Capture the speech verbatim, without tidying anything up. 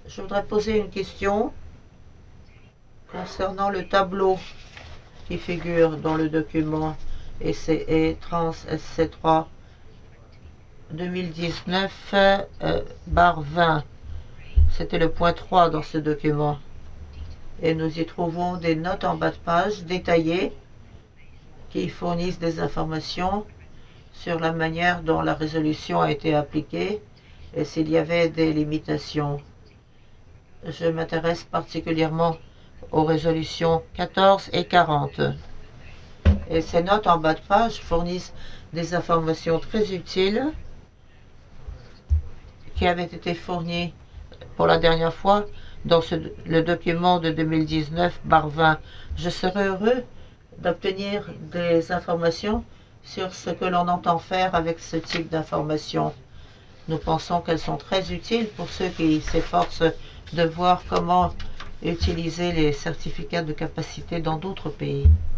Je voudrais poser une question concernant le tableau qui figure dans le document E C E Trans S C trois deux mille dix-neuf euh, barre vingt. C'était le point trois dans ce document. Et nous y trouvons des notes en bas de page détaillées qui fournissent des informations sur la manière dont la résolution a été appliquée et s'il y avait des limitations. Je m'intéresse particulièrement aux résolutions quatorze et quarante. Et ces notes en bas de page fournissent des informations très utiles qui avaient été fournies pour la dernière fois dans ce, le document de deux mille dix-neuf barre vingt. Je serais heureux d'obtenir des informations sur ce que l'on entend faire avec ce type d'informations. Nous pensons qu'elles sont très utiles pour ceux qui s'efforcent de voir comment utiliser les certificats de capacité dans d'autres pays.